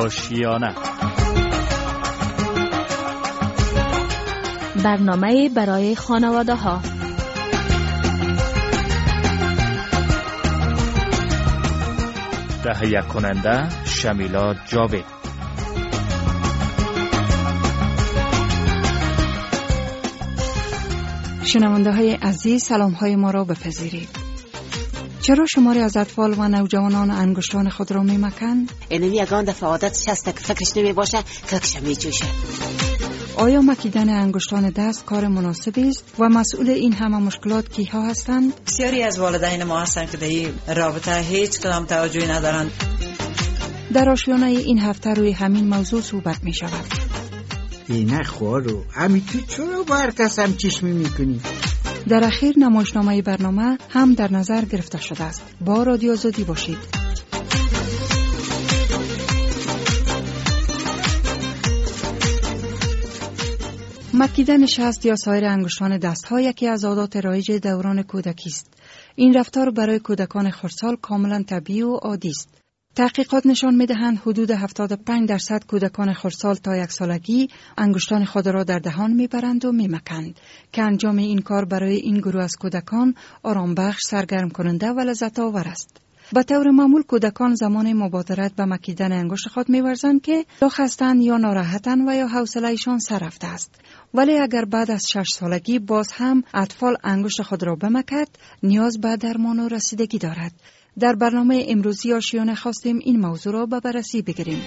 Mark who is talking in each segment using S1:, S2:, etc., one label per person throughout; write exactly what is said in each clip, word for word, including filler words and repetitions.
S1: آشیانه،
S2: برنامه برای خانواده ها.
S1: تهیه کننده شمیلا جاوید.
S3: شنونده های عزیز، سلام های ما را بپذیرید. چرا شماری از اطفال و نوجوانان انگشتان خود را می مکند؟
S4: اینمی یگان دفعه عادتش هست که فکرش نمی باشه کلکش می جوشه.
S3: آیا مکیدن انگشتان دست کار مناسبی است و مسئول این همه مشکلات کیها هستند؟
S5: بسیاری از والدین ما هستند که در این رابطه هیچ کدام توجهی ندارند.
S3: در آشیانه این هفته روی همین موضوع صحبت می شود.
S6: اینه خوارو امی تو چرا بر کسم چشمی میکنی؟
S3: در اخیر نمایشنامه برنامه هم در نظر گرفته شده است. با رادیو آزادی باشید. مکیدن شست یا سایر انگشتان دست‌ها یکی از عادات رایج دوران کودکی است. این رفتار برای کودکان خردسال کاملا طبیعی و عادی است. تحقیقات نشان می‌دهند حدود هفتاد و پنج درصد کودکان خردسال تا یک سالگی انگشتان خود را در دهان میبرند و میمکند که انجام این کار برای این گروه از کودکان آرام بخش، سرگرم کننده و لذت آور است. به طور معمول کودکان زمان مبادرت به مکیدن انگشت خود می‌ورزند که یا خستند یا ناراحتند و یا حوصله‌شان سر رفته است. ولی اگر بعد از شش سالگی باز هم اطفال انگشت خود را بمکد، نیاز به درمان و رسیدگی دارد. در برنامه امروزی آشیانه خواستیم این موضوع را به بررسی بگیریم.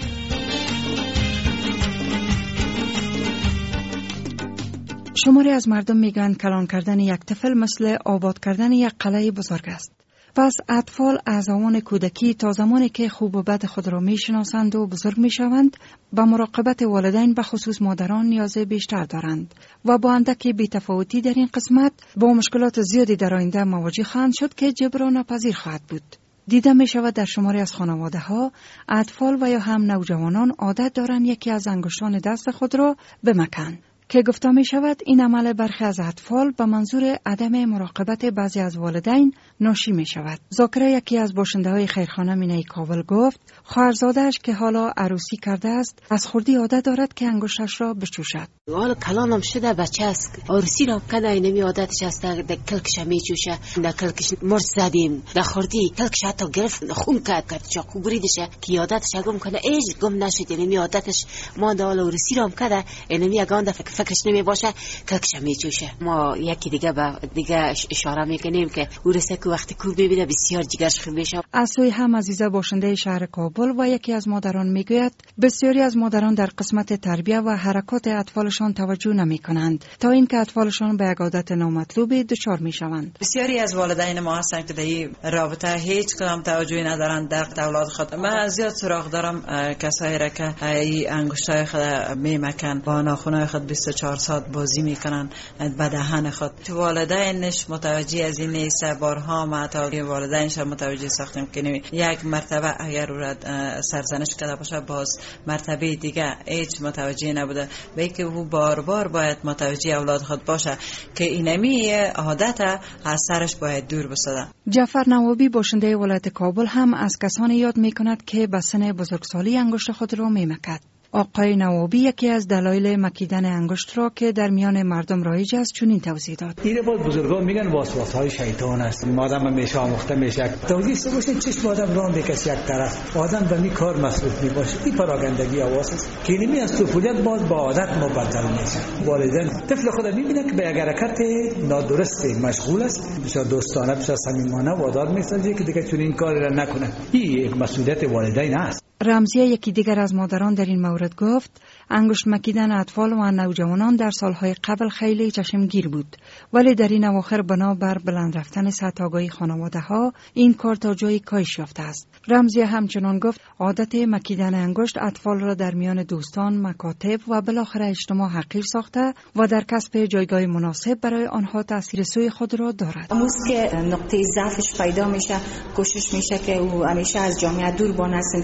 S3: شماری از مردم میگن کلان کردن یک طفل مثل آباد کردن یک قلعه بزرگ است. پس اطفال از زمان کودکی تا زمانی که خوب و بد خود را میشناسند و بزرگ میشوند به مراقبت والدین به خصوص مادران نیاز بیشتر دارند و با اندکی بی‌تفاوتی در این قسمت با مشکلات زیادی در آینده مواجه خواهند شد که جبران ناپذیر خواهد بود. دیده می شود در شماری از خانواده ها اطفال و یا هم نوجوانان عادت دارند یکی از انگشتان دست خود را بمکند که گفته می شود این عمل برخی از اطفال به منظور عدم مراقبت بعضی از والدین ناشی می شود. ذاکره یکی از باشنده های خیرخانه مینه کابل گفت خواهرزاده‌اش که حالا عروسی کرده است از خردی عادت دارد که انگشتش را بچوشد.
S4: حالا کلانم شده بچه است عروسی را کنه اینمی عادتش هست در کلکش می چوشه، در کلکش مرد زدیم، در خردی کلکش حتی گرفت خون کرد کرد چاقو بریدشه که عادتش گم کنه ایج گم نشد. اینمی عادتش ما در حال عروسی را کنه اینمی یگان دفعه فکرش نمی باشه کلکش می چوشه. ما یکی دیگه به دیگه اشاره میکنیم که عروسی که وقتی کو ببینه بسیار جگرش خون میشه.
S3: از سوی هم عزیزه باشنده شهر کابل و یکی از مادران میگوید بسیاری از مادران در قسمت تربیت و حرکات اطفالشان توجه نمی کنند تا اینکه اطفالشان به یک عادت نامطلوب دچار می شوند.
S5: بسیاری از والدین ما هستند که در این رابطه هیچ کدام توجهی ندارند در اولاد خود. من زیاد سراغ دارم کسایی را که این انگشتای خود میمکن با ناخنای خود بیست و چهار ساعت بازی میکنن به دهن خود. والدینش متوجه از این نیست. بارها ما تا والدینش متوجه ساختیم که نمی یک مرتبه اگر او را سرزنش کرده باشه باز مرتبه دیگه هیچ متوجه نبوده. به اینکه او بار بار باید متوجه اولاد خود باشه که اینمی عادت از سرش باید دور بسازه.
S3: جعفر نوابی باشنده ولایت کابل هم از کسانی یاد میکند که به سن بزرگسالی انگشت خود را میمکد. آقای نوابی یکی از دلایل مکیدن انگشت را که در میان مردم رایج است چنین توضیح داد.
S7: این بود بزرگان میگن وسواسه‌های شیطان است. آدم همیشه آموخته میشه. توضیح سه باشه چشم آدم راه بکشه یک طرف. آدم به می کار مصروف می باشه. این پراگندگی حواس است. که اینمی از طفولیت باز با عادت مبدل میشه. والدین طفل خود میبینه که به یک حرکت نادرست مشغول است. بسیار دوستانه بسیار صمیمانه وادار میسازه که دیگه چنین کاری را نکنه. این یک مسئولیت والدین است.
S3: رمزیه یکی دیگر از مادران در این مورد گفت انگشت مکیدن اطفال و نوجوانان در سالهای قبل خیلی چشمگیر بود، ولی در این اواخر بنابر بلند رفتن سطح آگاهی خانواده ها این کار تا جایی کاهش یافته است. رمزیه همچنان گفت عادت مکیدن انگشت اطفال را در میان دوستان، مکاتب و بالاخره اجتماع حقیر ساخته و در کسب جایگاه مناسب برای آنها تأثیر سوی خود را دارد.
S8: امروز که نقطه ضعفش پیدا میشه کوشش میشه که او همیشه از جامعه دور بانه، صنفی ها دور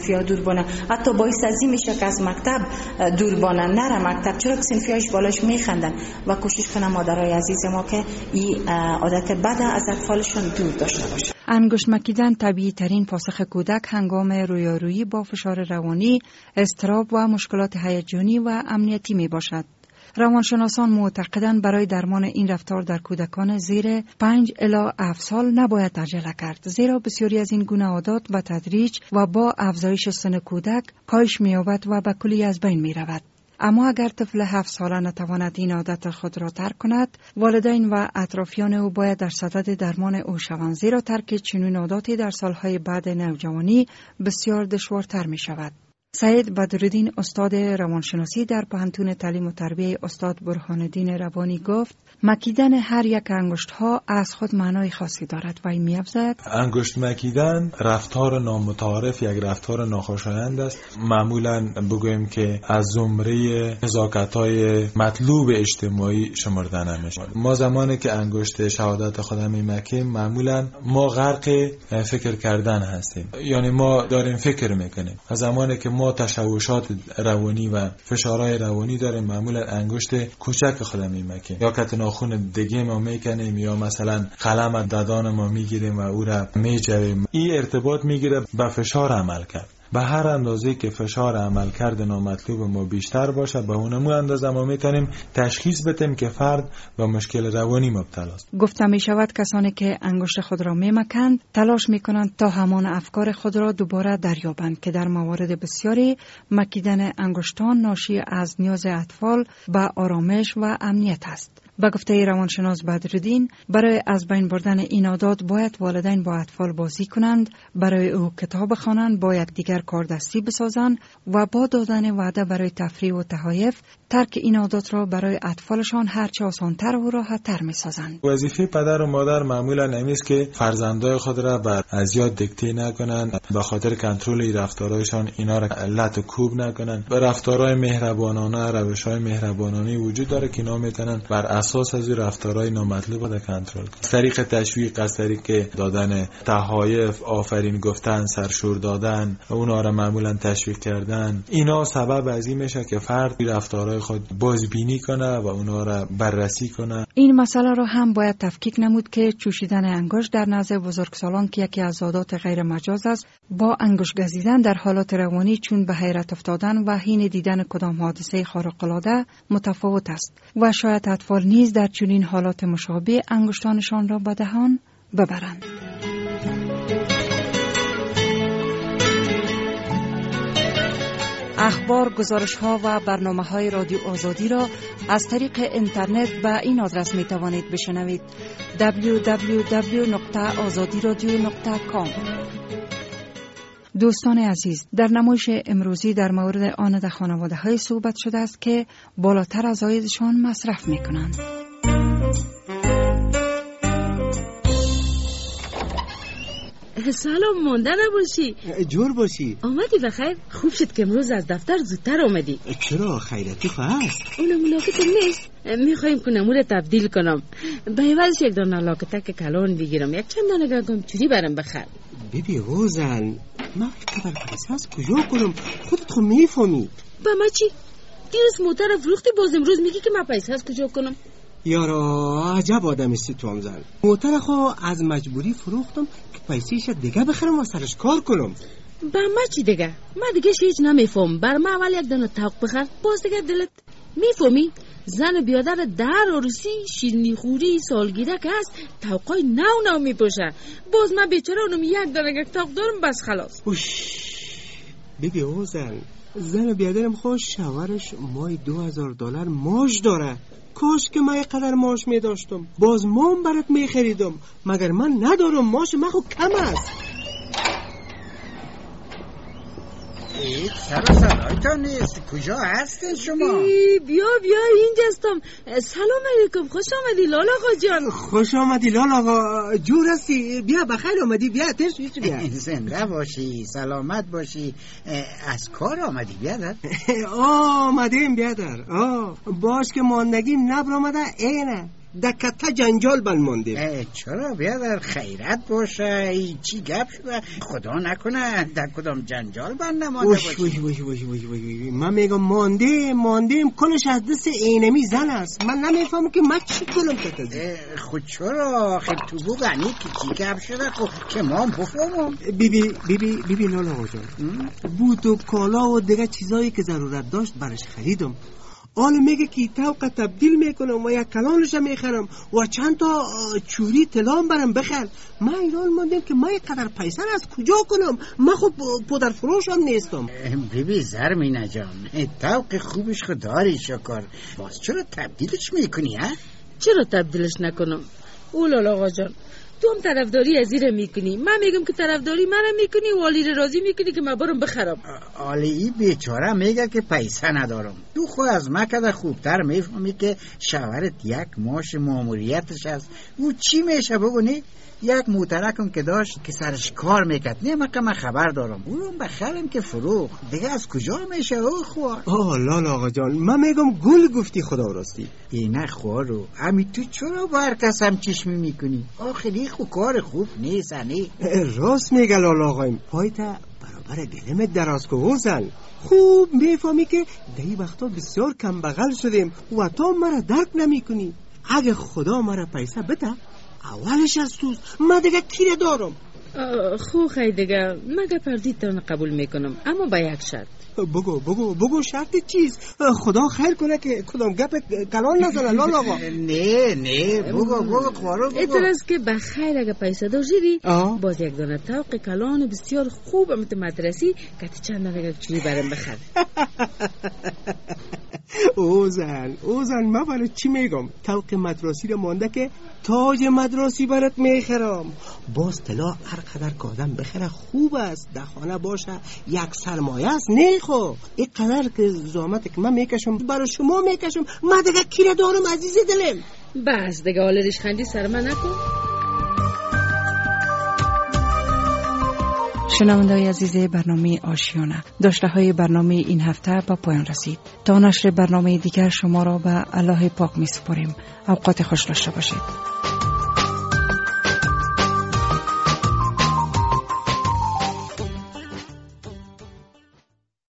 S8: بانه. حتی باعث ازی میشه که از مکتب دور بانه، نره مکتب، چرا که صنفیاش بالاش میخندن و کوشش کنه مادرای عزیز ما که این عادت بد از اطفالشون دور داشته باشه.
S3: انگشت مکیدن طبیعی ترین پاسخ کودک هنگام رویارویی با فشار روانی، اضطراب و مشکلات هیجانی و امنیتی می باشد. روانشناسان معتقدند برای درمان این رفتار در کودکان زیر پنج الی هفت سال نباید عجله کرد، زیرا بسیاری از این گونه عادات به تدریج و با افزایش سن کودک کاهش می‌یابد و به کلی از بین می‌رود. اما اگر طفل هفت ساله نتواند این عادت خود را ترک کند، والدین و اطرافیان او باید در صدد درمان او شوند، زیرا ترک چنین عاداتی در سالهای بعد نوجوانی بسیار دشوارتر می شود. سید بدرالدین استاد روانشناسی در پوهنتون تعلیم و تربیه استاد برهان‌الدین روانی گفت مکیدن هر یک انگشت ها از خود معنای خاصی دارد و این می‌افزاید
S9: انگشت مکیدن رفتار نامتعارف، یک رفتار ناخوشایند است. معمولا بگویم که از زمره نزاکت‌های مطلوب اجتماعی شمرده نمیشه. ما زمانی که انگشت شهادت خودم میمکیم معمولا ما غرق فکر کردن هستیم، یعنی ما داریم فکر میکنیم. از زمانی که ما تشوشات روانی و فشارهای روانی داریم معمولا انگشت کوچک خودم میمکیم، یا کت ناخن دیگه ما میکنیم، یا مثلا قلم ددان ما میگیریم و او را میجریم. این ارتباط میگیره به فشار عمل کرد. به هر اندازه که فشار عمل کرد نامطلوب ما بیشتر باشه، به اونمو اندازه ما میتونیم تشخیص بدیم که فرد به مشکل روانی مبتلا است.
S3: گفته می شود کسانی که انگشت خود را میمکند تلاش میکنند تا همان افکار خود را دوباره دریابند که در موارد بسیاری مکیدن انگشتان ناشی از نیاز اطفال به آرامش و امنیت است. با گفته روانشناس بدرالدین، برای از بین بردن این عادات باید والدین با اطفال بازی کنند، برای او کتاب خوانند، با یکدیگر کاردستی بسازند و با دادن وعده برای تفریح و تهایف ترک این عادات را برای اطفالشان هرچه آسان‌تر و راحت‌تر می‌سازند.
S9: وظیفه پدر و مادر معمولا نمیست که فرزندای خود را بر اذیت دیکته نکنند، به خاطر کنترل رفتارهایشان اینا را لط و کوب نکنند. به رفتارهای مهربانانه، روش‌های مهربانانه وجود داره که اینا میتونن بر اساس از رفتارهای نامطلوب را کنترل کنند. از طریق تشویق، از طریق دادن تهایف، آفرین گفتن، سرشور دادن، اونا را معمولا تشویق کردن، اینا سبب از این میشه که فرد رفتارهای خود بازبینی کنه و اونا را بررسی کنه.
S3: این مسئله را هم باید تفکیک نمود که چوشیدن انگشت در نزد بزرگسالان که یکی از عادات غیر مجاز است، با انگشت گزیدن در حالات روانی چون به حیرت افتادن و حین دیدن کدام حادثه خارق العاده متفاوت است و شاید اطفال نیز در چنین حالات مشابه انگشتانشان را به دهان ببرند. اخبار، گزارش‌ها و برنامه‌های رادیو آزادی را از طریق اینترنت به این آدرس می‌توانید بشنوید: دبلیو دبلیو دبلیو نقطه آزادی رادیو نقطه کام. دوستان عزیز، در نمایش امروزی در مورد آن در خانواده‌های صحبت شده است که بالاتر از عایدشان مصرف می‌کنند.
S10: سلام، مانده نباشی.
S11: جور باشی.
S10: آمدی بخیر؟ خوب شد که امروز از دفتر زودتر آمدی.
S11: چرا؟ خیرتی خو هست؟
S10: اونم لاکت نیست. میخوایم که نمور تبدیل کنم، به عوضش یک دانه لاکتک کلان بگیرم، یک چند دانه گم چوری برم بخر.
S11: بیبی روزن، من قدر پیسه از کجا کنم؟ خودت خو میفهمی.
S10: با ما چی؟ دیروز موتر فروختی، باز امروز میگی که من پیسه از کجا کنم؟
S11: یارا عجب آدم استی تو هم زن. موتر خو از مجبوری فروختم که پیسهش دیگه بخرم و سرش کار کنم.
S10: با ما چی دیگه؟ من دیگه هیچ نمیفهم. بر ما اول یک دانه تاق بخر، باز دیگه دلت میفهمی؟ زن بیادر در عروسی شیرینی خوری سالگیره که هست تاقای نو نو میپوشه، باز من بیچاره اونم یک دانه یک تاق دارم بس خلاص.
S11: اوش بیبی او زن، زن بیادرم خوش شوهرش مای دو هزار دلار ماش داره. کاش که من قدر ماش می داشتم، باز مام برات می خریدم، مگر من ندارم. ماش من خو کم است.
S6: ای سر صدایتان نیست، کجا هستین شما؟
S10: بیا بیا اینجاستم. سلام علیکم، خوش آمدی لال آقا جان.
S11: خوش آمدی لال آقا، جور هستی؟ بیا بخیر آمدی، بیا ترش بیش بیا.
S6: زنده باشی، سلامت باشی. از کار آمدی بیادر؟
S11: آمدیم بیادر. آه باش که ماندگیم نبر آمده اینه. دکتا جنجال بند مانده.
S6: چرا بیادر خیرت باشه؟ ای چی گپ شده؟ خدا نکنه در کدام جنجال بند نمانده باشه.
S11: وش وش وش وش وش من میگم مانده مانده کلش از دست اینمی زن است. من نمیفهمم که من چی کنم که
S6: خود چرا خیلی تو بگنی که چی گپ شده خب که ما بفهمم.
S11: بیبی بیبی بیبی لالا آقا جان، بود و کالا و دیگه چیزایی که ضرورت داشت برش خریدم. حالا میگه که توقع تبدیل میکنم و یک کلانش میخرم و چند تا چوری طلام برم بخر. من ایران ماندم که من قدر پیسه از کجا کنم؟ من خب پدر فروش هم نیستم.
S6: بیبی زرمینه جان، توقع خوبش خود داری شکر، باز چرا تبدیلش میکنی ها؟
S10: چرا تبدیلش نکنم؟ اولالا آقا جان، تو هم طرفداری از ایره میکنی، من میگم که طرفداری منم میکنی و والی رو راضی میکنی که من برم بخرم.
S6: آلی بیچاره میگه که پیسه ندارم. تو خود از من کده خوبتر میفهمی که شوهرت یک ماش ماموریتش هست. او چی میشه بگونی؟ یک موترکم که داشت که سرش کار میکرد نیمه که من خبر دارم اونم بخرم که فروخ دیگه از کجا میشه او خوار.
S11: آه لالا آقا جان، من میگم گل گفتی خدا راستی.
S6: اینه خوارو امی تو چرا با هر کس هم چشمی میکنی؟ آخری خو کار خوب نیست انی.
S11: راست میگه لالا آقایم، پایتا برابر گلمت دراز که اوزن. خوب میفهمی که دی وقتا بسیار کم بغل شدیم و تو مرا درک نمیکنی. اگه خدا مرا پیسه بده اولش از توست، من دیگه کیره دارم.
S10: خو خیلی دیگه مگه پردید ترن قبول میکنم، اما با یک شرط.
S11: بگو بگو بگو شرط چیز؟ خدا خیر کنه که کدام گپ کلان نزنه لالا آقا.
S6: نه نه بگو بگو خوارو بگو.
S10: اعتراض که بخیر اگه پیسه داشتی باز یک دانه توق کلان بسیار خوب امت مدرسی که چند دانه چوری برم بخر.
S11: اوزن اوزن من برای چی میگم؟ توق مدرسی رو مانده که تاج مدرسی برات میخرم. باز طلا هر قدر که آدم بخره خوب است، در خانه باشه یک سرمایه است. نه خو این قدر که زحمت که من میکشم برای شما میکشم، من دیگه کیره دارم عزیز دلم.
S10: بس دیگه حالا ریشخندی سر من نکن.
S3: شنونده‌های عزیز برنامه آشیانه، داشته های برنامه این هفته با پایان رسید. تا نشر برنامه دیگر شما را به الله پاک می سپاریم. اوقات خوش داشته باشید.